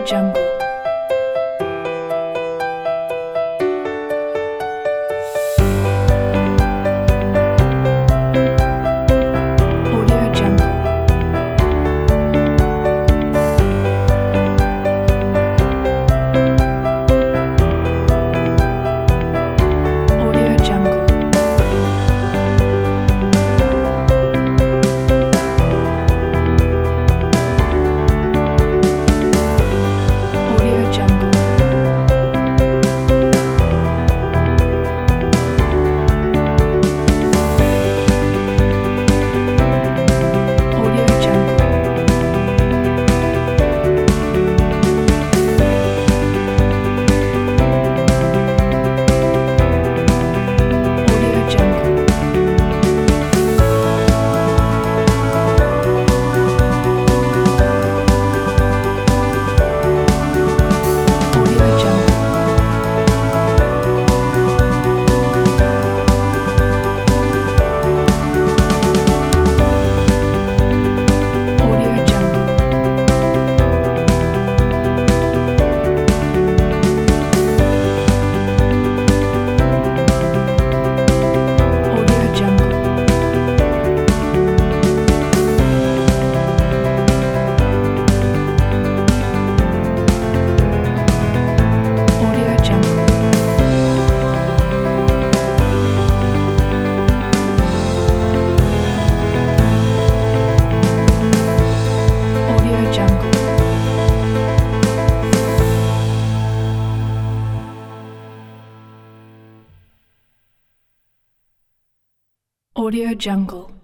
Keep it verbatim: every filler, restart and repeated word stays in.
Jungle. Audio Jungle. Audio Jungle. Audio Jungle. Audio Jungle. Audio Jungle. Audio Jungle. Audio Jungle. Audio Jungle. Audio Jungle. Audio Jungle. Audio Jungle.